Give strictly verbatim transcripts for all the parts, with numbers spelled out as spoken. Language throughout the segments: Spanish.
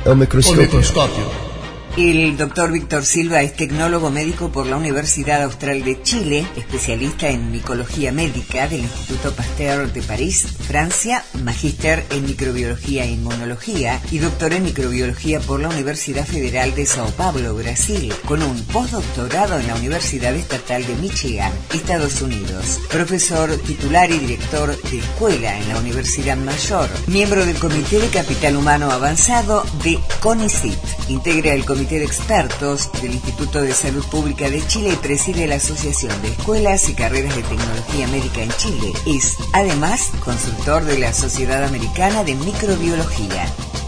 El microscopio. El microscopio. El doctor Víctor Silva es tecnólogo médico por la Universidad Austral de Chile, especialista en micología médica del Instituto Pasteur de París, Francia, magíster en microbiología e inmunología y doctor en microbiología por la Universidad Federal de Sao Paulo, Brasil, con un postdoctorado en la Universidad Estatal de Michigan, Estados Unidos. Profesor titular y director de escuela en la Universidad Mayor, miembro del Comité de Capital Humano Avanzado de CONICIT. Integra el Comité de Expertos del Instituto de Salud Pública de Chile y preside la Asociación de Escuelas y Carreras de Tecnología Médica en Chile. Es, además, consultor de la Sociedad Americana de Microbiología.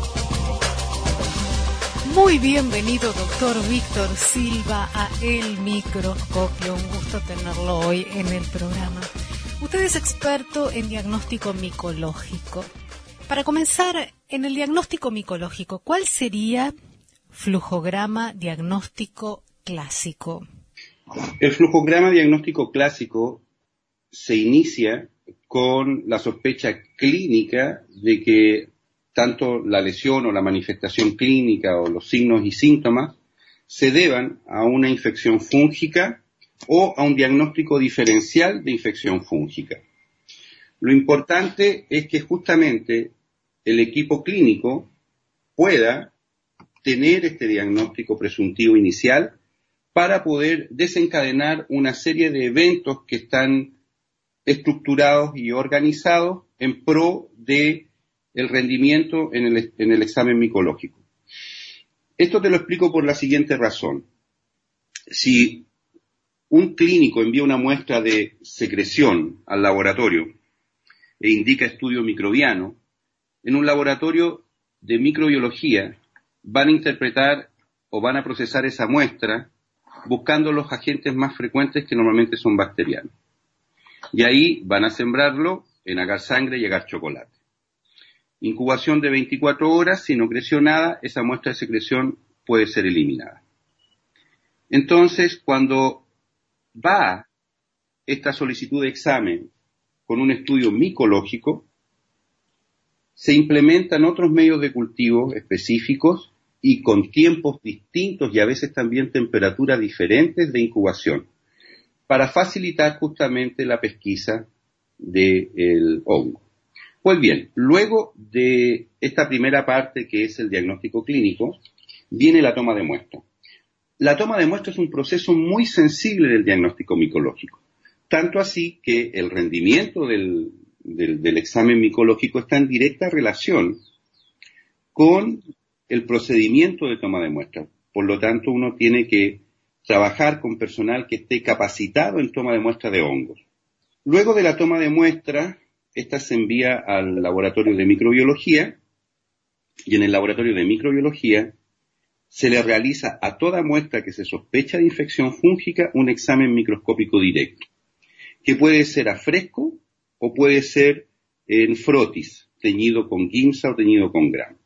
Muy bienvenido, doctor Víctor Silva, a El Microscopio. Un gusto tenerlo hoy en el programa. Usted es experto en diagnóstico micológico. Para comenzar, en el diagnóstico micológico, ¿cuál sería flujograma diagnóstico clásico? El flujograma diagnóstico clásico se inicia con la sospecha clínica de que tanto la lesión o la manifestación clínica o los signos y síntomas se deban a una infección fúngica o a un diagnóstico diferencial de infección fúngica. Lo importante es que justamente el equipo clínico pueda tener este diagnóstico presuntivo inicial para poder desencadenar una serie de eventos que están estructurados y organizados en pro de el rendimiento en el, en el examen micológico. Esto te lo explico por la siguiente razón. Si un clínico envía una muestra de secreción al laboratorio e indica estudio microbiano, en un laboratorio de microbiología van a interpretar o van a procesar esa muestra buscando los agentes más frecuentes que normalmente son bacterianos. Y ahí van a sembrarlo en agar sangre y agar chocolate. Incubación de veinticuatro horas, si no creció nada, esa muestra de secreción puede ser eliminada. Entonces, cuando va esta solicitud de examen con un estudio micológico, se implementan otros medios de cultivo específicos y con tiempos distintos y a veces también temperaturas diferentes de incubación, para facilitar justamente la pesquisa del hongo. Pues bien, luego de esta primera parte, que es el diagnóstico clínico, viene la toma de muestra. La toma de muestra es un proceso muy sensible del diagnóstico micológico, tanto así que el rendimiento del, del, del examen micológico está en directa relación con el procedimiento de toma de muestra. Por lo tanto, uno tiene que trabajar con personal que esté capacitado en toma de muestra de hongos. Luego de la toma de muestra, esta se envía al laboratorio de microbiología, y en el laboratorio de microbiología se le realiza a toda muestra que se sospecha de infección fúngica un examen microscópico directo, que puede ser a fresco o puede ser en frotis, teñido con Giemsa o teñido con Gram.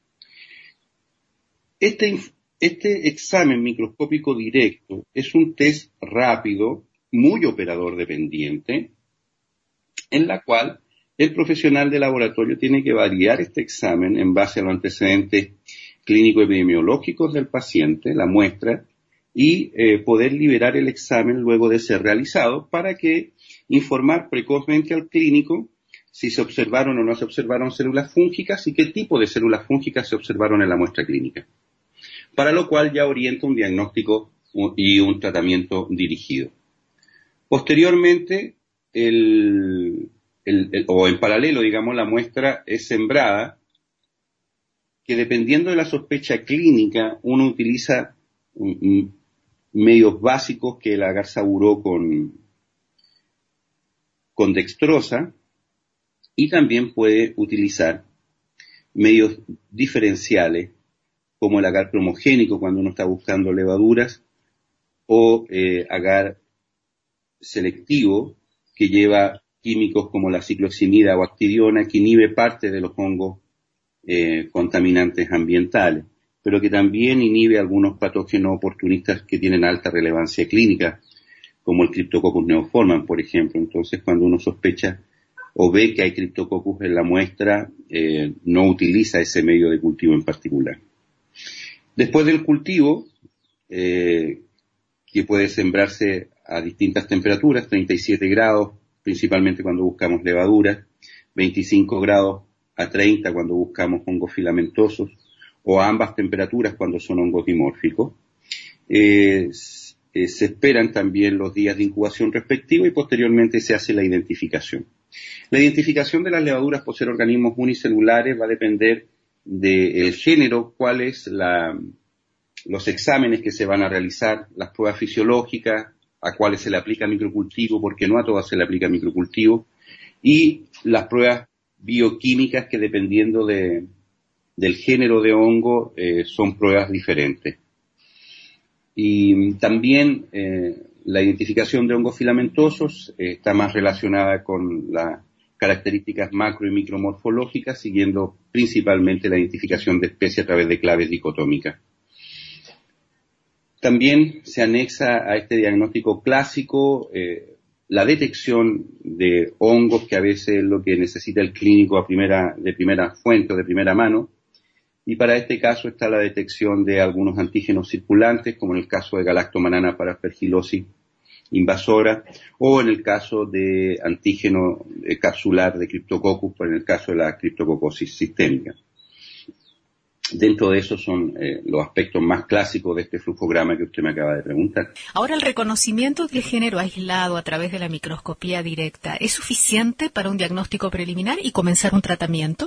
Este, este examen microscópico directo es un test rápido, muy operador dependiente, en la cual el profesional de laboratorio tiene que validar este examen en base a los antecedentes clínico-epidemiológicos del paciente, la muestra, y eh, poder liberar el examen luego de ser realizado para que informar precozmente al clínico si se observaron o no se observaron células fúngicas y qué tipo de células fúngicas se observaron en la muestra clínica, para lo cual ya orienta un diagnóstico y un tratamiento dirigido. Posteriormente, el, el, el, o en paralelo, digamos, la muestra es sembrada, que dependiendo de la sospecha clínica, uno utiliza um, medios básicos que el agar saburó con, con dextrosa, y también puede utilizar medios diferenciales, como el agar cromogénico cuando uno está buscando levaduras, o eh, agar selectivo, que lleva químicos como la cicloximida o actidiona, que inhibe parte de los hongos eh, contaminantes ambientales, pero que también inhibe algunos patógenos oportunistas que tienen alta relevancia clínica, como el Cryptococcus neoformans, por ejemplo. Entonces, cuando uno sospecha o ve que hay Cryptococcus en la muestra, eh, no utiliza ese medio de cultivo en particular. Después del cultivo, eh, que puede sembrarse a distintas temperaturas, treinta y siete grados, principalmente cuando buscamos levaduras, veinticinco grados a treinta cuando buscamos hongos filamentosos, o a ambas temperaturas cuando son hongos dimórficos. Eh, eh, se esperan también los días de incubación respectivos y posteriormente se hace la identificación. La identificación de las levaduras por ser organismos unicelulares va a depender del género, cuál es la, los exámenes que se van a realizar, las pruebas fisiológicas, a cuáles se le aplica microcultivo, porque no a todas se le aplica microcultivo, y las pruebas bioquímicas que dependiendo de, del género de hongo eh, son pruebas diferentes. Y también eh, la identificación de hongos filamentosos eh, está más relacionada con las características macro y micromorfológicas, siguiendo principalmente la identificación de especies a través de claves dicotómicas. También se anexa a este diagnóstico clásico eh, la detección de hongos, que a veces es lo que necesita el clínico a primera, de primera fuente o de primera mano. Y para este caso está la detección de algunos antígenos circulantes, como en el caso de Galactomanana para aspergilosis invasora, o en el caso de antígeno capsular de Cryptococcus, o en el caso de la criptococosis sistémica. Dentro de esos son eh, los aspectos más clásicos de este flujograma que usted me acaba de preguntar. Ahora, ¿el reconocimiento del género aislado a través de la microscopía directa es suficiente para un diagnóstico preliminar y comenzar un tratamiento?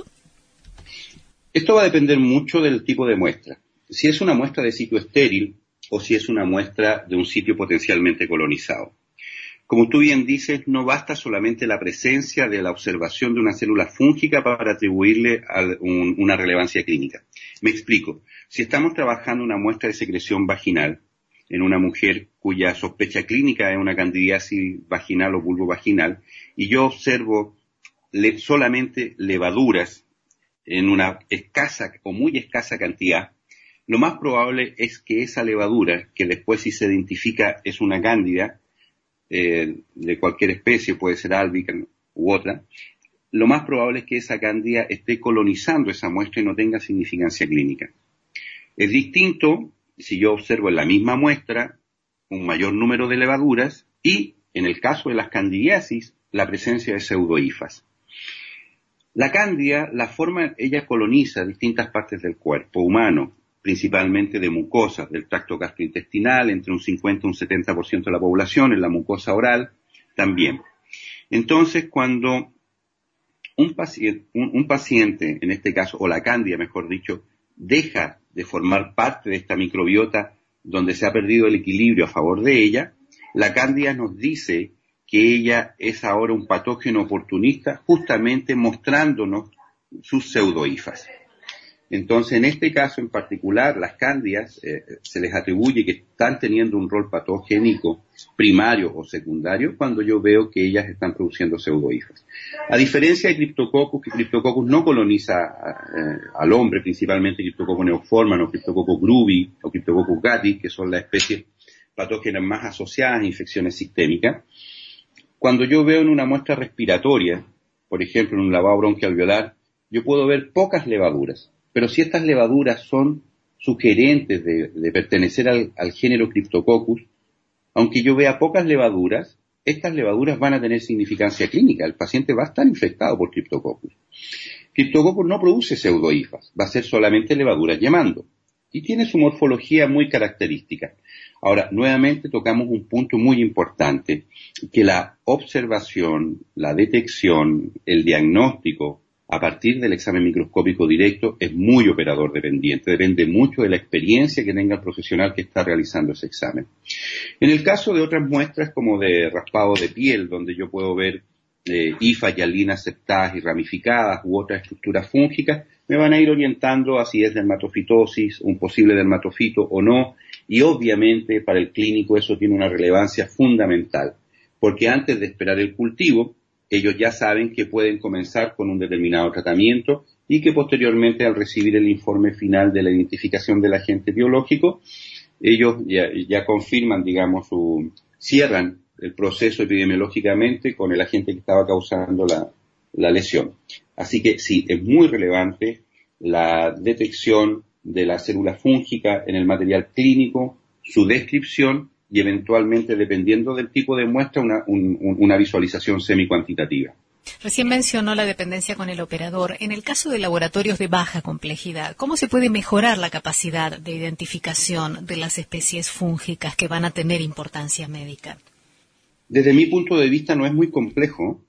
Esto va a depender mucho del tipo de muestra. Si es una muestra de sitio estéril o si es una muestra de un sitio potencialmente colonizado. Como tú bien dices, no basta solamente la presencia de la observación de una célula fúngica para atribuirle a un, una relevancia clínica. Me explico. Si estamos trabajando una muestra de secreción vaginal en una mujer cuya sospecha clínica es una candidiasis vaginal o vulvovaginal, y yo observo le, solamente levaduras en una escasa o muy escasa cantidad, lo más probable es que esa levadura, que después si se identifica es una cándida, eh, de cualquier especie, puede ser albicans u otra, lo más probable es que esa cándida esté colonizando esa muestra y no tenga significancia clínica. Es distinto si yo observo en la misma muestra un mayor número de levaduras y, en el caso de las candidiasis, la presencia de pseudohifas. La cándida, la forma, ella coloniza distintas partes del cuerpo humano, principalmente de mucosas, del tracto gastrointestinal, entre un cincuenta y un setenta por ciento de la población, en la mucosa oral también. Entonces, cuando un paciente, un, un paciente, en este caso, o la cándida, mejor dicho, deja de formar parte de esta microbiota donde se ha perdido el equilibrio a favor de ella, la cándida nos dice que ella es ahora un patógeno oportunista, justamente mostrándonos sus pseudohifas. Entonces, en este caso en particular, las cándidas eh, se les atribuye que están teniendo un rol patogénico primario o secundario cuando yo veo que ellas están produciendo pseudohifas. A diferencia de Cryptococcus, que Cryptococcus no coloniza eh, al hombre, principalmente Cryptococcus neoformans o Cryptococcus grubi o Cryptococcus gattis, que son las especies patógenas más asociadas a infecciones sistémicas. Cuando yo veo en una muestra respiratoria, por ejemplo en un lavado bronquialveolar, yo puedo ver pocas levaduras, pero si estas levaduras son sugerentes de, de pertenecer al, al género Cryptococcus, aunque yo vea pocas levaduras, estas levaduras van a tener significancia clínica, el paciente va a estar infectado por Cryptococcus. Cryptococcus no produce pseudohifas, va a ser solamente levaduras llamando, y tiene su morfología muy característica. Ahora, nuevamente tocamos un punto muy importante, que la observación, la detección, el diagnóstico a partir del examen microscópico directo es muy operador dependiente, depende mucho de la experiencia que tenga el profesional que está realizando ese examen. En el caso de otras muestras como de raspado de piel, donde yo puedo ver eh, hifas y alinas septadas y ramificadas u otras estructuras fúngicas, me van a ir orientando a si es dermatofitosis, un posible dermatofito o no, y obviamente para el clínico eso tiene una relevancia fundamental, porque antes de esperar el cultivo, ellos ya saben que pueden comenzar con un determinado tratamiento y que posteriormente al recibir el informe final de la identificación del agente biológico, ellos ya, ya confirman, digamos, su, cierran el proceso epidemiológicamente con el agente que estaba causando la, la lesión. Así que sí, es muy relevante la detección de la célula fúngica en el material clínico, su descripción y eventualmente, dependiendo del tipo de muestra, una, un, una visualización semicuantitativa. Recién mencionó la dependencia con el operador. En el caso de laboratorios de baja complejidad, ¿cómo se puede mejorar la capacidad de identificación de las especies fúngicas que van a tener importancia médica? Desde mi punto de vista no es muy complejo.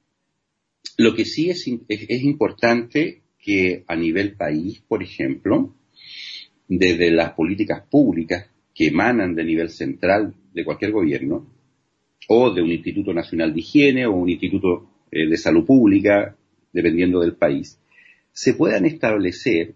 Lo que sí es, es, es importante que a nivel país, por ejemplo, desde las políticas públicas que emanan de nivel central de cualquier gobierno, o de un Instituto Nacional de Higiene o un Instituto eh, de Salud Pública, dependiendo del país, se puedan establecer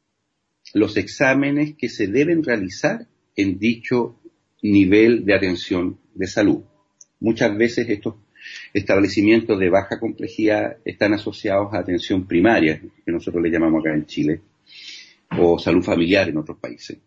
los exámenes que se deben realizar en dicho nivel de atención de salud. Muchas veces estos establecimientos de baja complejidad están asociados a atención primaria, que nosotros le llamamos acá en Chile, o salud familiar en otros países.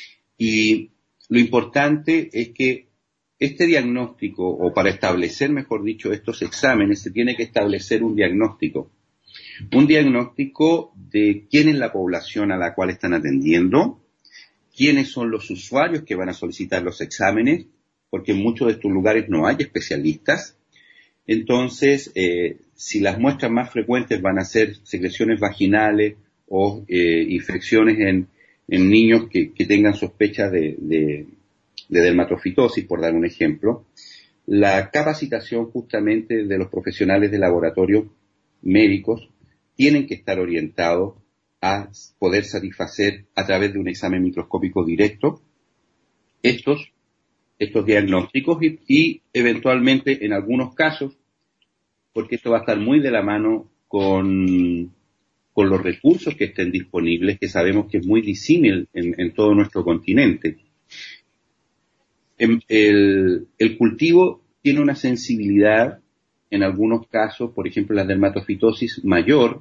Y lo importante es que este diagnóstico, o para establecer, mejor dicho, estos exámenes, se tiene que establecer un diagnóstico. Un diagnóstico de quién es la población a la cual están atendiendo, quiénes son los usuarios que van a solicitar los exámenes, porque en muchos de estos lugares no hay especialistas. Entonces, eh, si las muestras más frecuentes van a ser secreciones vaginales o eh, infecciones en, en niños que, que tengan sospechas de, de, de dermatofitosis, por dar un ejemplo, la capacitación justamente de los profesionales de laboratorio médicos tienen que estar orientados a poder satisfacer a través de un examen microscópico directo estos estos diagnósticos y, y eventualmente en algunos casos, porque esto va a estar muy de la mano con, con los recursos que estén disponibles, que sabemos que es muy disímil en, en todo nuestro continente. En, el, el cultivo tiene una sensibilidad, en algunos casos, por ejemplo la dermatofitosis, mayor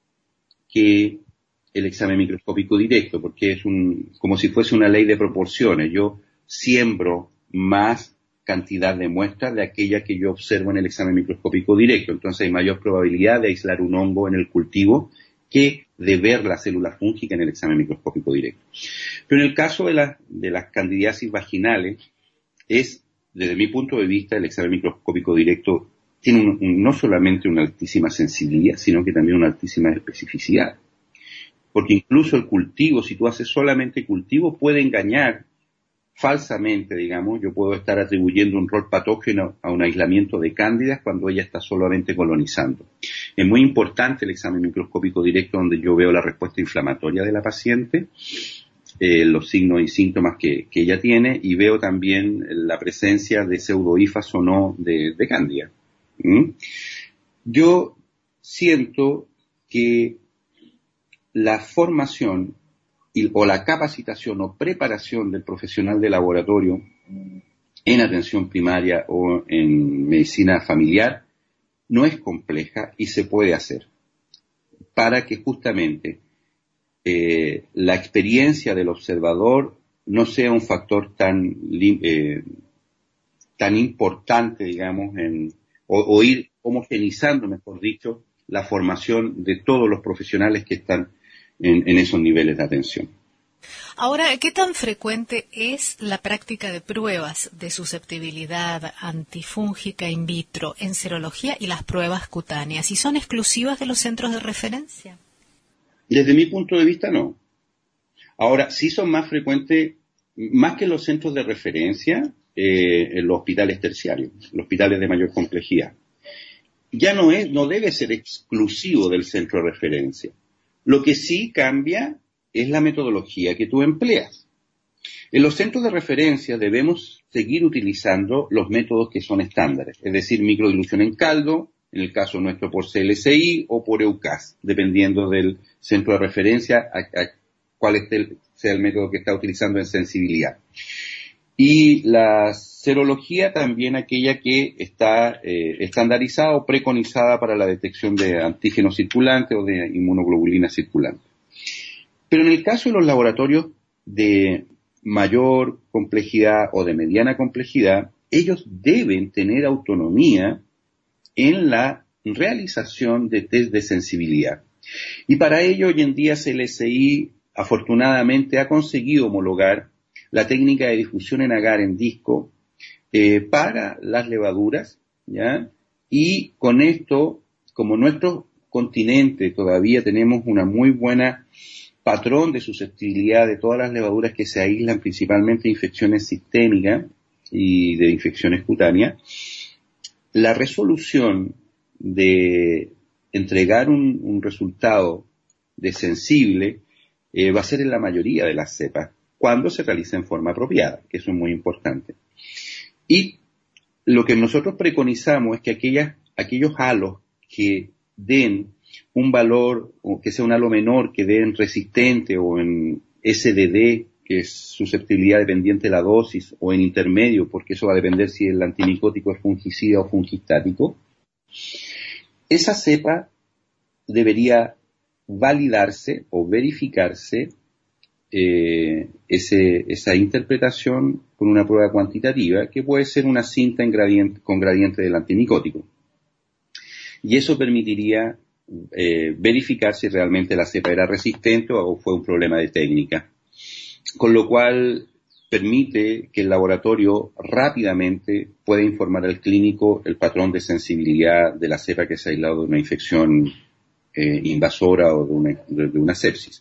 que el examen microscópico directo, porque es un, como si fuese una ley de proporciones. Yo siembro más cantidad de muestras de aquella que yo observo en el examen microscópico directo. Entonces hay mayor probabilidad de aislar un hongo en el cultivo que de ver la célula fúngica en el examen microscópico directo. Pero en el caso de, la, de las candidiasis vaginales, es, desde mi punto de vista, el examen microscópico directo tiene un, un, no solamente una altísima sensibilidad, sino que también una altísima especificidad. Porque incluso el cultivo, si tú haces solamente cultivo, puede engañar falsamente, digamos. Yo puedo estar atribuyendo un rol patógeno a un aislamiento de cándidas cuando ella está solamente colonizando. Es muy importante el examen microscópico directo, donde yo veo la respuesta inflamatoria de la paciente, eh, los signos y síntomas que, que ella tiene, y veo también la presencia de pseudohifas o no de, de cándida. ¿Mm? Yo siento que la formación o la capacitación o preparación del profesional de laboratorio en atención primaria o en medicina familiar no es compleja y se puede hacer para que justamente eh, la experiencia del observador no sea un factor tan eh, tan importante, digamos, en, o, o ir homogenizando, mejor dicho, la formación de todos los profesionales que están En, en esos niveles de atención. Ahora, ¿qué tan frecuente es la práctica de pruebas de susceptibilidad antifúngica in vitro en serología y las pruebas cutáneas? ¿Y son exclusivas de los centros de referencia? Desde mi punto de vista, no. Ahora, sí son más frecuentes, más que los centros de referencia, eh, en los hospitales terciarios, los hospitales de mayor complejidad. Ya no es, no debe ser exclusivo del centro de referencia. Lo que sí cambia es la metodología que tú empleas. En los centros de referencia debemos seguir utilizando los métodos que son estándares, es decir, microdilución en caldo, en el caso nuestro por C L C I o por EUCAS, dependiendo del centro de referencia a, a cuál es el, sea el método que está utilizando en sensibilidad. Y la serología también aquella que está eh, estandarizada o preconizada para la detección de antígenos circulantes o de inmunoglobulina circulante. Pero en el caso de los laboratorios de mayor complejidad o de mediana complejidad, ellos deben tener autonomía en la realización de test de sensibilidad. Y para ello hoy en día C L S I afortunadamente ha conseguido homologar la técnica de difusión en agar en disco eh, para las levaduras, ¿ya? Y con esto, como nuestro continente todavía tenemos una muy buena patrón de susceptibilidad de todas las levaduras que se aíslan principalmente de infecciones sistémicas y de infecciones cutáneas, la resolución de entregar un, un resultado de sensible eh, va a ser en la mayoría de las cepas, cuando se realiza en forma apropiada, que eso es muy importante. Y lo que nosotros preconizamos es que aquellas, aquellos halos que den un valor, o que sea un halo menor, que den resistente o en S D D, que es susceptibilidad dependiente de la dosis, o en intermedio, porque eso va a depender si el antimicótico es fungicida o fungistático, esa cepa debería validarse o verificarse eh, ese, esa interpretación con una prueba cuantitativa que puede ser una cinta en gradiente, con gradiente del antimicótico. Y eso permitiría eh, verificar si realmente la cepa era resistente o fue un problema de técnica. Con lo cual permite que el laboratorio rápidamente pueda informar al clínico el patrón de sensibilidad de la cepa que se ha aislado de una infección eh, invasora o de una, de, de una sepsis.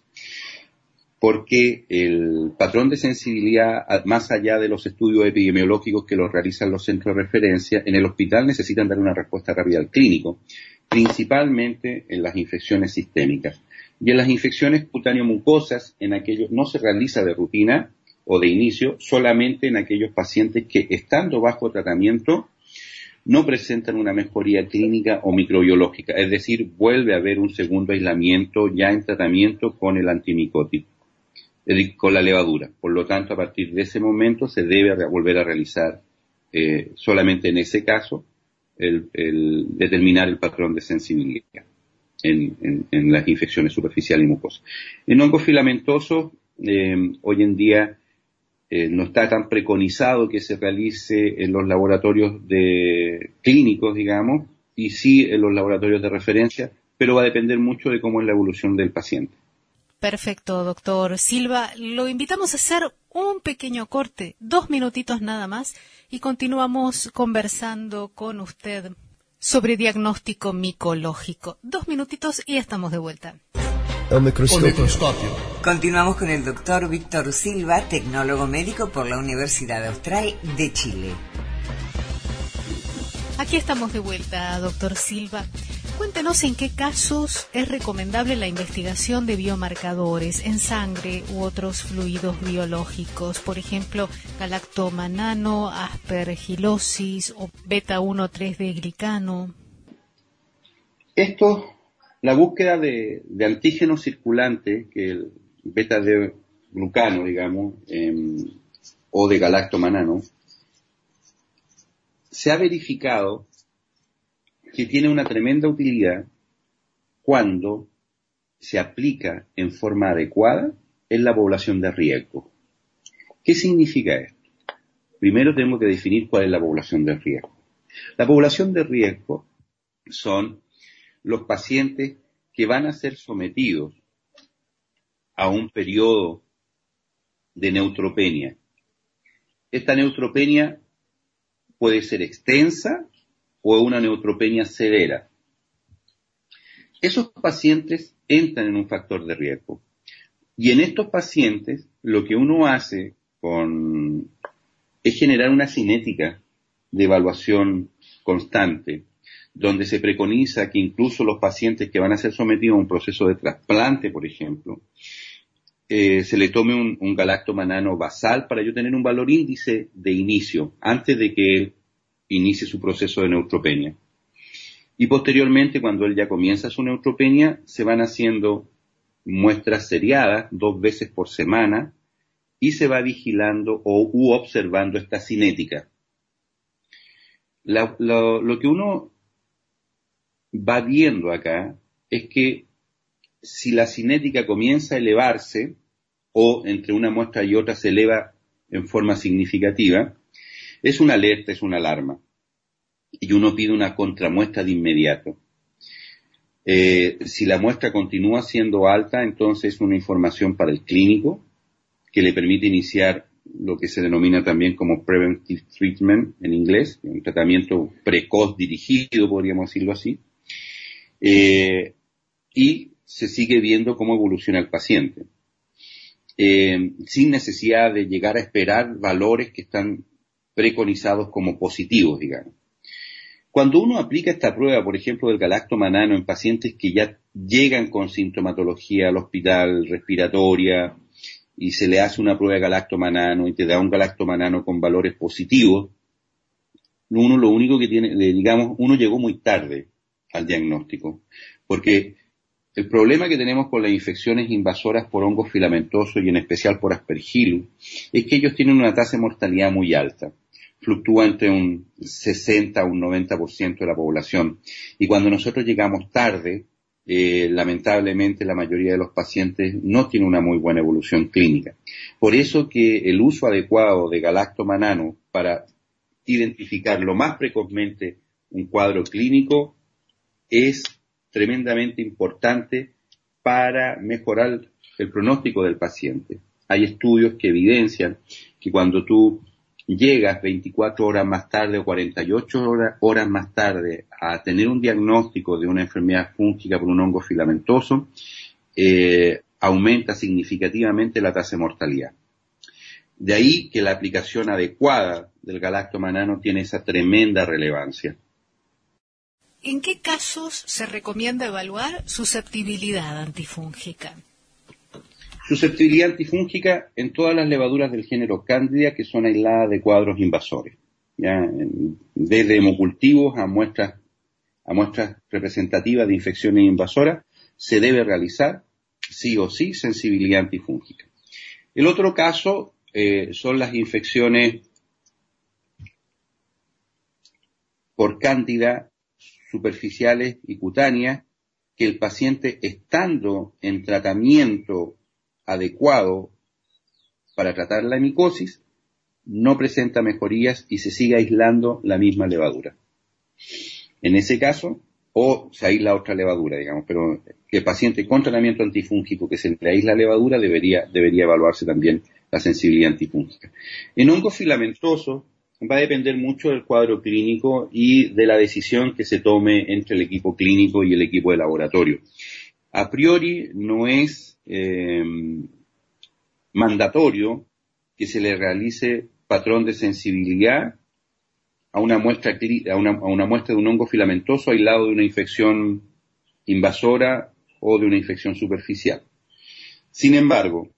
Porque el patrón de sensibilidad, más allá de los estudios epidemiológicos que los realizan los centros de referencia, en el hospital necesitan dar una respuesta rápida al clínico, principalmente en las infecciones sistémicas. Y en las infecciones cutáneo-mucosas, en aquellos no se realiza de rutina o de inicio, solamente en aquellos pacientes que, estando bajo tratamiento, no presentan una mejoría clínica o microbiológica, es decir, vuelve a haber un segundo aislamiento ya en tratamiento con el antimicótico, con la levadura. Por lo tanto, a partir de ese momento se debe volver a realizar eh, solamente en ese caso el, el determinar el patrón de sensibilidad en, en, en las infecciones superficiales y mucosas. En hongos filamentosos, eh, hoy en día eh, no está tan preconizado que se realice en los laboratorios de clínicos, digamos, y sí en los laboratorios de referencia, pero va a depender mucho de cómo es la evolución del paciente. Perfecto, doctor Silva. Lo invitamos a hacer un pequeño corte, dos minutitos nada más, y continuamos conversando con usted sobre diagnóstico micológico. Dos minutitos y estamos de vuelta. El microscopio. El microscopio. Continuamos con el doctor Víctor Silva, tecnólogo médico por la Universidad Austral de Chile. Aquí estamos de vuelta, doctor Silva. Cuéntenos en qué casos es recomendable la investigación de biomarcadores en sangre u otros fluidos biológicos, por ejemplo, galactomanano, aspergilosis o beta uno tres D glicano. Esto, la búsqueda de, de antígenos circulantes, que el beta D glucano, digamos, eh, o de galactomanano, se ha verificado que tiene una tremenda utilidad cuando se aplica en forma adecuada en la población de riesgo. ¿Qué significa esto? Primero tengo que definir cuál es la población de riesgo. La población de riesgo son los pacientes que van a ser sometidos a un periodo de neutropenia. Esta neutropenia puede ser extensa o una neutropenia severa. Esos pacientes entran en un factor de riesgo. Y en estos pacientes, lo que uno hace con, es generar una cinética de evaluación constante, donde se preconiza que incluso los pacientes que van a ser sometidos a un proceso de trasplante, por ejemplo, eh, se le tome un, un galactomanano basal para yo tener un valor índice de inicio, antes de que él inicie su proceso de neutropenia. Y posteriormente, cuando él ya comienza su neutropenia, se van haciendo muestras seriadas dos veces por semana y se va vigilando o u observando esta cinética. La, lo, lo que uno va viendo acá es que si la cinética comienza a elevarse o entre una muestra y otra se eleva en forma significativa, es una alerta, es una alarma. Y uno pide una contramuestra de inmediato. Eh, si la muestra continúa siendo alta, entonces es una información para el clínico que le permite iniciar lo que se denomina también como preventive treatment en inglés, un tratamiento precoz dirigido, podríamos decirlo así, eh, y se sigue viendo cómo evoluciona el paciente, eh, sin necesidad de llegar a esperar valores que están preconizados como positivos, digamos. Cuando uno aplica esta prueba, por ejemplo, del galactomanano en pacientes que ya llegan con sintomatología al hospital respiratoria y se le hace una prueba de galactomanano y te da un galactomanano con valores positivos, uno lo único que tiene, digamos, uno llegó muy tarde al diagnóstico, porque el problema que tenemos con las infecciones invasoras por hongos filamentosos y en especial por Aspergillus es que ellos tienen una tasa de mortalidad muy alta. Fluctúa entre un sesenta a un noventa por ciento de la población. Y cuando nosotros llegamos tarde, eh, lamentablemente la mayoría de los pacientes no tiene una muy buena evolución clínica. Por eso que el uso adecuado de galactomanano para identificar lo más precozmente un cuadro clínico es tremendamente importante para mejorar el pronóstico del paciente. Hay estudios que evidencian que cuando tú llegas veinticuatro horas más tarde o cuarenta y ocho horas, horas más tarde a tener un diagnóstico de una enfermedad fúngica por un hongo filamentoso, eh, aumenta significativamente la tasa de mortalidad. De ahí que la aplicación adecuada del galactomanano tiene esa tremenda relevancia. ¿En qué casos se recomienda evaluar susceptibilidad antifúngica? Susceptibilidad antifúngica en todas las levaduras del género Candida que son aisladas de cuadros invasores, ya desde hemocultivos a muestras, a muestras representativas de infecciones invasoras, se debe realizar sí o sí sensibilidad antifúngica. El otro caso eh, son las infecciones por Cándida superficiales y cutáneas que el paciente, estando en tratamiento adecuado para tratar la micosis, no presenta mejorías y se sigue aislando la misma levadura. En ese caso, o se aísla otra levadura, digamos, pero que el paciente con tratamiento antifúngico que se le aísla la levadura debería, debería evaluarse también la sensibilidad antifúngica. En hongos filamentosos va a depender mucho del cuadro clínico y de la decisión que se tome entre el equipo clínico y el equipo de laboratorio. A priori no es eh, mandatorio que se le realice patrón de sensibilidad a una muestra a una, a una muestra de un hongo filamentoso aislado de una infección invasora o de una infección superficial. Sin embargo,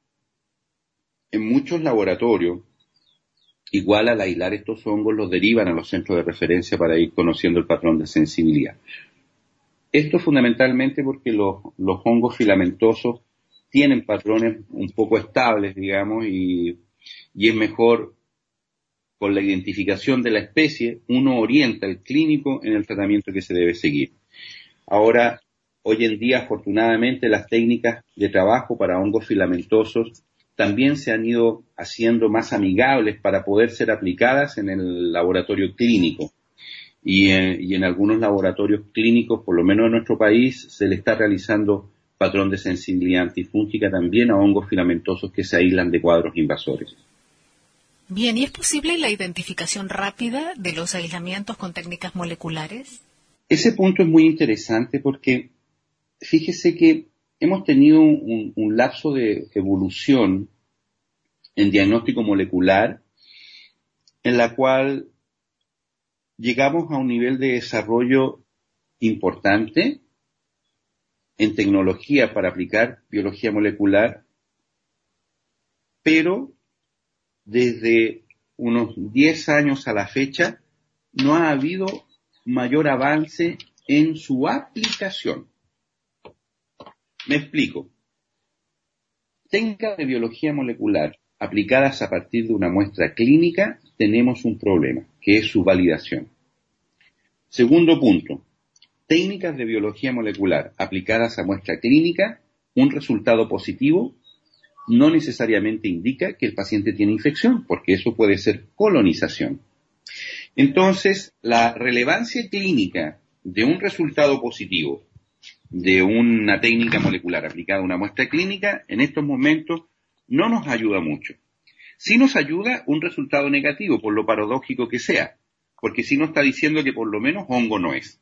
en muchos laboratorios, igual al aislar estos hongos, los derivan a los centros de referencia para ir conociendo el patrón de sensibilidad. Esto fundamentalmente porque los, los hongos filamentosos tienen patrones un poco estables, digamos, y, y es mejor, con la identificación de la especie, uno orienta al clínico en el tratamiento que se debe seguir. Ahora, hoy en día, afortunadamente, las técnicas de trabajo para hongos filamentosos también se han ido haciendo más amigables para poder ser aplicadas en el laboratorio clínico. Y en, y en algunos laboratorios clínicos, por lo menos en nuestro país, se le está realizando patrón de sensibilidad antifúngica también a hongos filamentosos que se aíslan de cuadros invasores. Bien, ¿y es posible la identificación rápida de los aislamientos con técnicas moleculares? Ese punto es muy interesante porque fíjese que hemos tenido un, un lapso de evolución en diagnóstico molecular en la cual llegamos a un nivel de desarrollo importante en tecnología para aplicar biología molecular, pero desde unos diez años a la fecha no ha habido mayor avance en su aplicación. Me explico. Técnicas de biología molecular aplicadas a partir de una muestra clínica, tenemos un problema, que es su validación. Segundo punto, técnicas de biología molecular aplicadas a muestra clínica, un resultado positivo no necesariamente indica que el paciente tiene infección, porque eso puede ser colonización. Entonces, la relevancia clínica de un resultado positivo de una técnica molecular aplicada a una muestra clínica, en estos momentos no nos ayuda mucho. Sí nos ayuda un resultado negativo, por lo paradójico que sea, porque sí nos está diciendo que por lo menos hongo no es.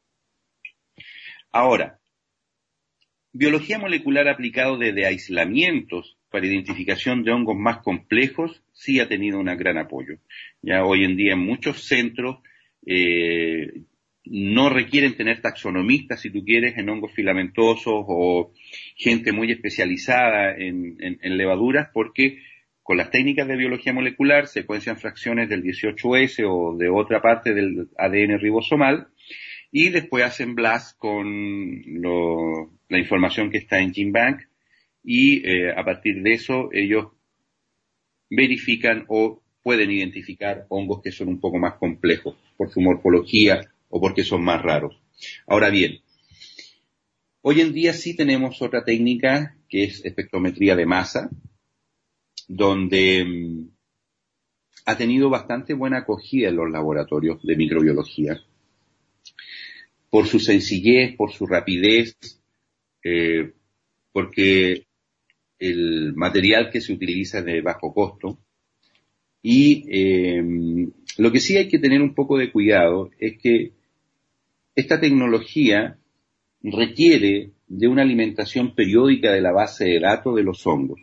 Ahora, biología molecular aplicado desde aislamientos para identificación de hongos más complejos sí ha tenido un gran apoyo. Ya hoy en día en muchos centros eh, no requieren tener taxonomistas, si tú quieres, en hongos filamentosos o gente muy especializada en, en, en levaduras, porque con las técnicas de biología molecular secuencian fracciones del dieciocho ese o de otra parte del A D N ribosomal y después hacen blast con lo, la información que está en GenBank y eh, a partir de eso ellos verifican o pueden identificar hongos que son un poco más complejos por su morfología o porque son más raros. Ahora bien, hoy en día sí tenemos otra técnica que es espectrometría de masa, donde um, ha tenido bastante buena acogida en los laboratorios de microbiología, por su sencillez, por su rapidez, eh, porque el material que se utiliza es de bajo costo. Y eh, lo que sí hay que tener un poco de cuidado es que esta tecnología requiere de una alimentación periódica de la base de datos de los hongos.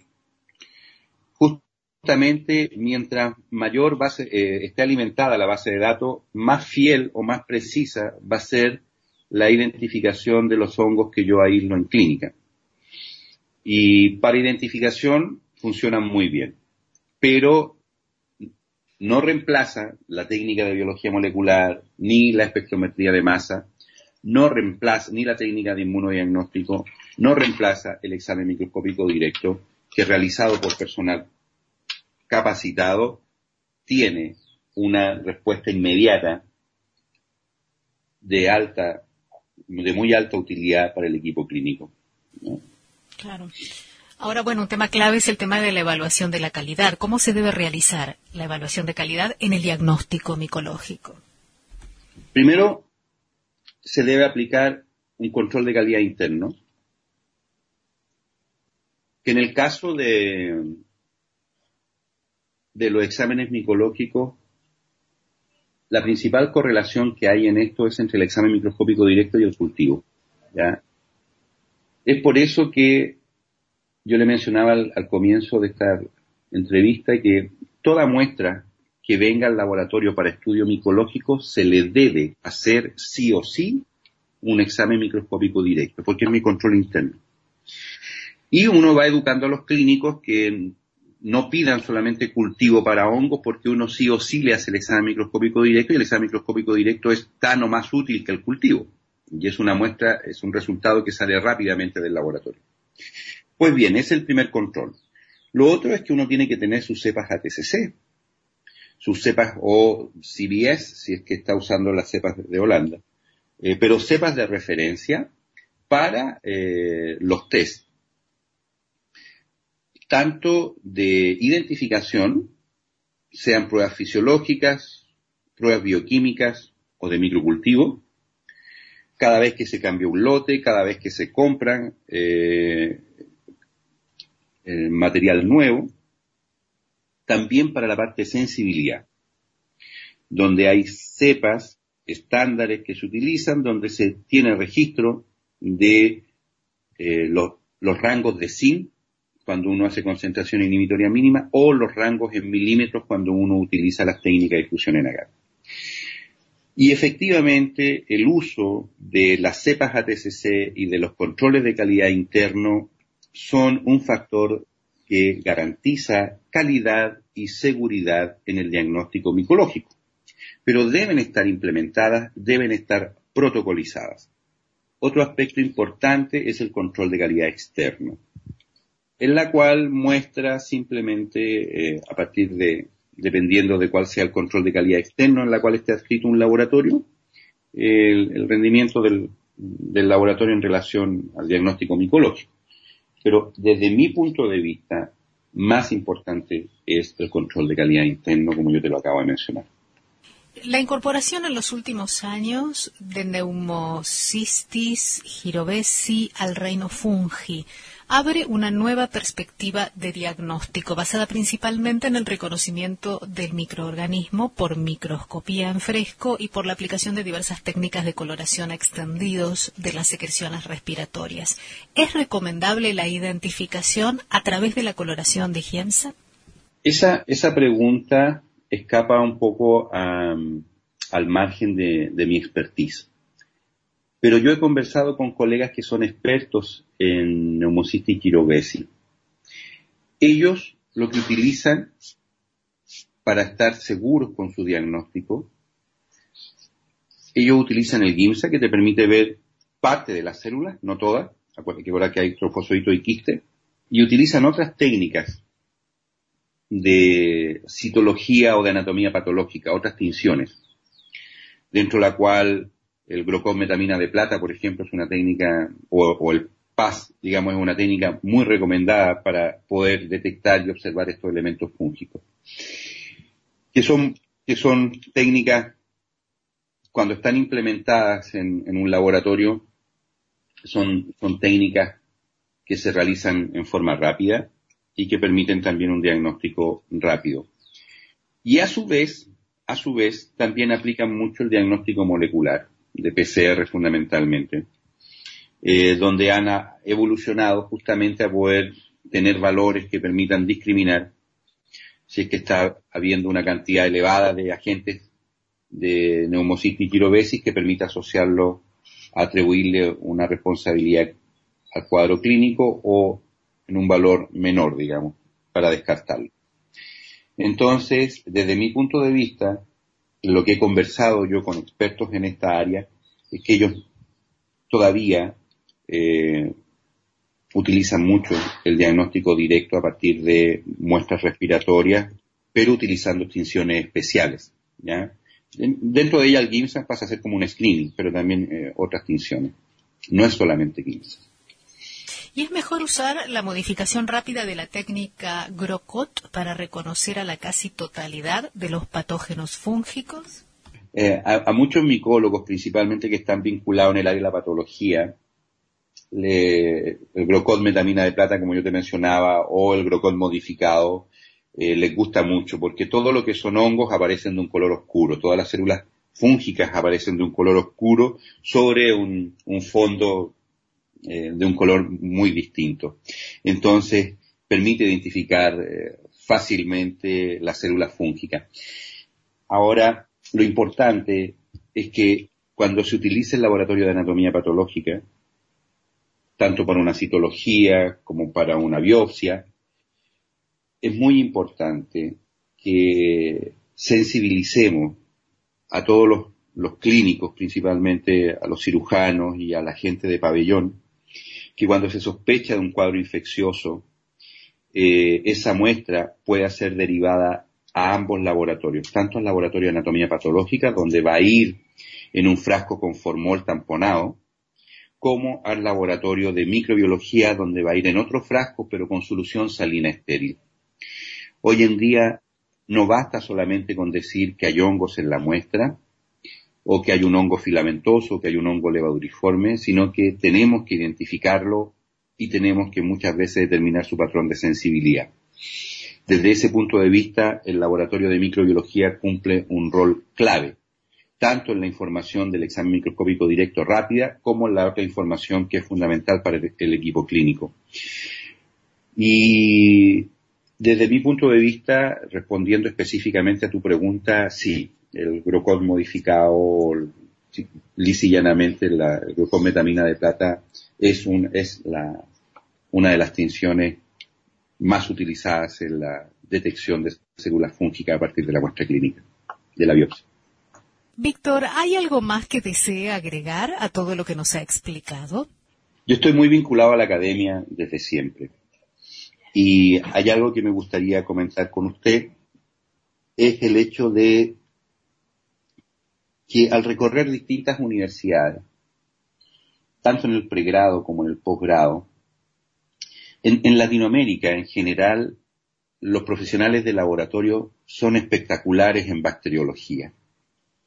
Justamente mientras mayor base, eh, esté alimentada la base de datos, más fiel o más precisa va a ser la identificación de los hongos que yo aíslo en clínica. Y para identificación funcionan muy bien, pero no reemplaza la técnica de biología molecular, ni la espectrometría de masa, no reemplaza ni la técnica de inmunodiagnóstico, no reemplaza el examen microscópico directo, que realizado por personal capacitado tiene una respuesta inmediata de alta, de muy alta utilidad para el equipo clínico, ¿no? Claro. Ahora, bueno, un tema clave es el tema de la evaluación de la calidad. ¿Cómo se debe realizar la evaluación de calidad en el diagnóstico micológico? Primero, se debe aplicar un control de calidad interno, que en el caso de, de los exámenes micológicos, la principal correlación que hay en esto es entre el examen microscópico directo y el cultivo, ¿ya? Es por eso que yo le mencionaba al, al comienzo de esta entrevista que toda muestra que venga al laboratorio para estudio micológico se le debe hacer sí o sí un examen microscópico directo, porque es mi control interno. Y uno va educando a los clínicos que no pidan solamente cultivo para hongos, porque uno sí o sí le hace el examen microscópico directo y el examen microscópico directo es tan o más útil que el cultivo. Y es una muestra, es un resultado que sale rápidamente del laboratorio. Pues bien, es el primer control. Lo otro es que uno tiene que tener sus cepas A T C C, sus cepas o C B S, si es que está usando las cepas de Holanda, eh, pero cepas de referencia para eh, los test, tanto de identificación, sean pruebas fisiológicas, pruebas bioquímicas o de microcultivo, cada vez que se cambia un lote, cada vez que se compran eh, el material nuevo, también para la parte de sensibilidad, donde hay cepas estándares que se utilizan, donde se tiene registro de eh, los, los rangos de zinc cuando uno hace concentración inhibitoria mínima o los rangos en milímetros cuando uno utiliza las técnicas de fusión en agar. Y efectivamente el uso de las cepas A T C C y de los controles de calidad interno son un factor que garantiza calidad y seguridad en el diagnóstico micológico, pero deben estar implementadas, deben estar protocolizadas. Otro aspecto importante es el control de calidad externo, en la cual muestra simplemente, eh, a partir de, dependiendo de cuál sea el control de calidad externo en la cual esté adscrito un laboratorio, el, el rendimiento del, del laboratorio en relación al diagnóstico micológico. Pero desde mi punto de vista, más importante es el control de calidad interno, como yo te lo acabo de mencionar. La incorporación en los últimos años de Pneumocystis jirovesi al reino fungi abre una nueva perspectiva de diagnóstico basada principalmente en el reconocimiento del microorganismo por microscopía en fresco y por la aplicación de diversas técnicas de coloración extendidos de las secreciones respiratorias. ¿Es recomendable la identificación a través de la coloración de Giemsa? Esa, esa pregunta escapa un poco a, al margen de, de mi expertise. Pero yo he conversado con colegas que son expertos en Pneumocystis jirovesi. Ellos lo que utilizan para estar seguros con su diagnóstico, ellos utilizan el Giemsa, que te permite ver parte de las células, no todas, acuérdate que ahora que hay trofosóito y quiste, y utilizan otras técnicas de citología o de anatomía patológica, otras tinciones, dentro de la cual el glucómetamina de plata, por ejemplo, es una técnica, o, o el P A S, digamos, es una técnica muy recomendada para poder detectar y observar estos elementos fúngicos. Que son, que son técnicas, cuando están implementadas en, en un laboratorio, son, son técnicas que se realizan en forma rápida y que permiten también un diagnóstico rápido. Y a su vez, a su vez, también aplican mucho el diagnóstico molecular, de P C R fundamentalmente, eh, donde han evolucionado justamente a poder tener valores que permitan discriminar si es que está habiendo una cantidad elevada de agentes de Pneumocystis jirovesi que permita asociarlo, atribuirle una responsabilidad al cuadro clínico o en un valor menor, digamos, para descartarlo. Entonces, desde mi punto de vista, lo que he conversado yo con expertos en esta área es que ellos todavía eh, utilizan mucho el diagnóstico directo a partir de muestras respiratorias, pero utilizando extinciones especiales, ¿ya? Dentro de ella el Giemsa pasa a ser como un screening, pero también eh, otras tinciones. No es solamente Giemsa. ¿Y es mejor usar la modificación rápida de la técnica GROCOT para reconocer a la casi totalidad de los patógenos fúngicos? Eh, a, a muchos micólogos, principalmente que están vinculados en el área de la patología, le, el GROCOT metamina de plata, como yo te mencionaba, o el GROCOT modificado, eh, les gusta mucho, porque todo lo que son hongos aparecen de un color oscuro, todas las células fúngicas aparecen de un color oscuro sobre un, un fondo Eh, de un color muy distinto. Entonces, permite identificar eh, fácilmente las células fúngicas. Ahora, lo importante es que cuando se utiliza el laboratorio de anatomía patológica, tanto para una citología como para una biopsia, es muy importante que sensibilicemos a todos los, los clínicos, principalmente a los cirujanos y a la gente de pabellón, que cuando se sospecha de un cuadro infeccioso, eh, esa muestra pueda ser derivada a ambos laboratorios, tanto al laboratorio de anatomía patológica, donde va a ir en un frasco con formol tamponado, como al laboratorio de microbiología, donde va a ir en otro frasco, pero con solución salina estéril. Hoy en día no basta solamente con decir que hay hongos en la muestra, o que hay un hongo filamentoso, o que hay un hongo levaduriforme, sino que tenemos que identificarlo y tenemos que muchas veces determinar su patrón de sensibilidad. Desde ese punto de vista, el laboratorio de microbiología cumple un rol clave, tanto en la información del examen microscópico directo rápida, como en la otra información que es fundamental para el, el equipo clínico. Y desde mi punto de vista, respondiendo específicamente a tu pregunta, sí, el GROCOT modificado, lisa y llanamente, la, el GROCOT metamina de plata es, un, es la, una de las tinciones más utilizadas en la detección de células fúngicas a partir de la muestra clínica, de la biopsia. Víctor, ¿hay algo más que desee agregar a todo lo que nos ha explicado? Yo estoy muy vinculado a la academia desde siempre. Y hay algo que me gustaría comentar con usted, es el hecho de que al recorrer distintas universidades, tanto en el pregrado como en el posgrado, en, en Latinoamérica en general, los profesionales de laboratorio son espectaculares en bacteriología.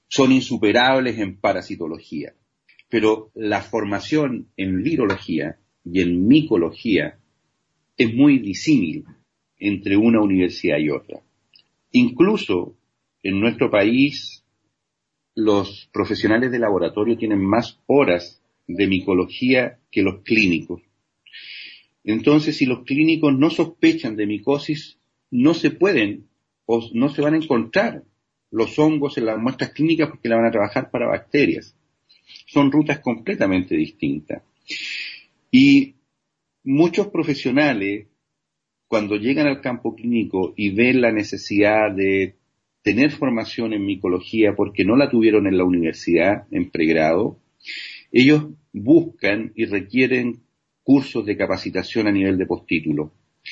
son insuperables en parasitología. Pero la formación en virología y en micología es muy disímil entre una universidad y otra. Incluso en nuestro país, los profesionales de laboratorio tienen más horas de micología que los clínicos. Entonces, si los clínicos no sospechan de micosis, no se pueden o no se van a encontrar los hongos en las muestras clínicas porque la van a trabajar para bacterias. Son rutas completamente distintas. Y muchos profesionales, cuando llegan al campo clínico y ven la necesidad de tener formación en micología porque no la tuvieron en la universidad, en pregrado, ellos buscan y requieren cursos de capacitación a nivel de postítulo.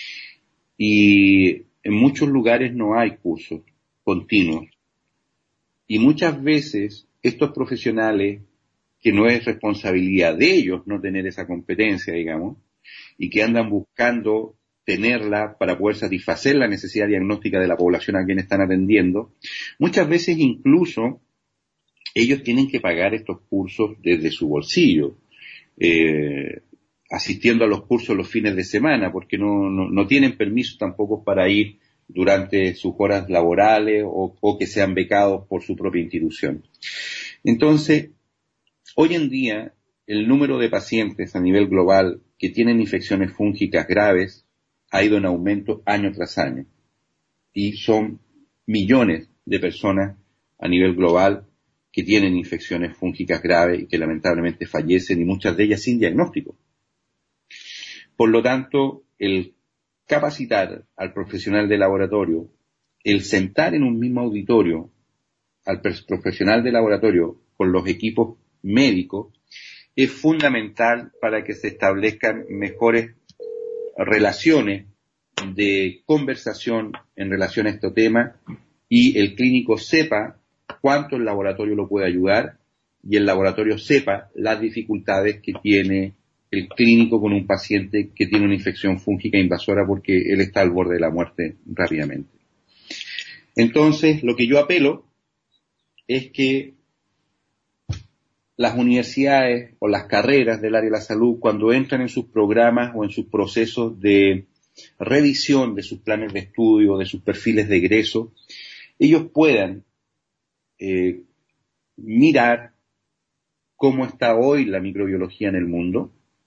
Y en muchos lugares no hay cursos continuos. Y muchas veces estos profesionales, que no es responsabilidad de ellos no tener esa competencia, digamos, y que andan buscando tenerla para poder satisfacer la necesidad diagnóstica de la población a quien están atendiendo, muchas veces incluso ellos tienen que pagar estos cursos desde su bolsillo, eh, asistiendo a los cursos los fines de semana, porque no, no, no tienen permiso tampoco para ir durante sus horas laborales o, o que sean becados por su propia institución. Entonces, hoy en día, el número de pacientes a nivel global que tienen infecciones fúngicas graves ha ido en aumento año tras año. Y son millones de personas a nivel global que tienen infecciones fúngicas graves y que lamentablemente fallecen, y muchas de ellas sin diagnóstico. Por lo tanto, el capacitar al profesional de laboratorio, el sentar en un mismo auditorio al profesional de laboratorio con los equipos médicos, es fundamental para que se establezcan mejores relaciones de conversación en relación a este tema y el clínico sepa cuánto el laboratorio lo puede ayudar y el laboratorio sepa las dificultades que tiene el clínico con un paciente que tiene una infección fúngica invasora porque él está al borde de la muerte rápidamente. Entonces, lo que yo apelo es que las universidades o las carreras del área de la salud, cuando entran en sus programas o en sus procesos de revisión de sus planes de estudio, de sus perfiles de egreso, ellos puedan eh, mirar cómo está hoy la microbiología en el mundo,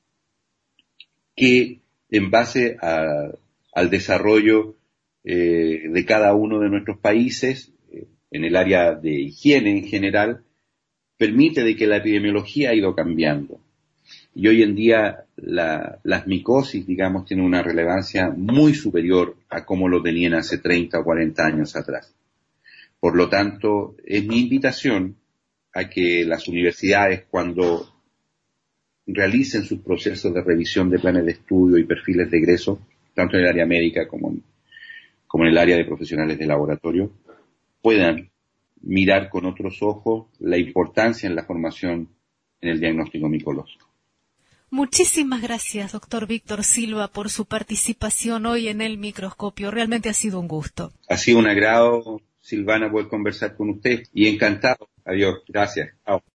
que en base a, al desarrollo eh, de cada uno de nuestros países, eh, en el área de higiene en general, permite de que la epidemiología ha ido cambiando. Y hoy en día la, las micosis, digamos, tienen una relevancia muy superior a como lo tenían hace treinta o cuarenta años atrás. Por lo tanto, es mi invitación a que las universidades, cuando realicen sus procesos de revisión de planes de estudio y perfiles de egreso, tanto en el área médica como en, como en el área de profesionales de laboratorio, puedan mirar con otros ojos la importancia en la formación en el diagnóstico micológico. Muchísimas gracias, doctor Víctor Silva, por su participación hoy en el microscopio. Realmente ha sido un gusto. Ha sido un agrado, Silvana, poder conversar con usted y encantado. Adiós. Gracias. Chao.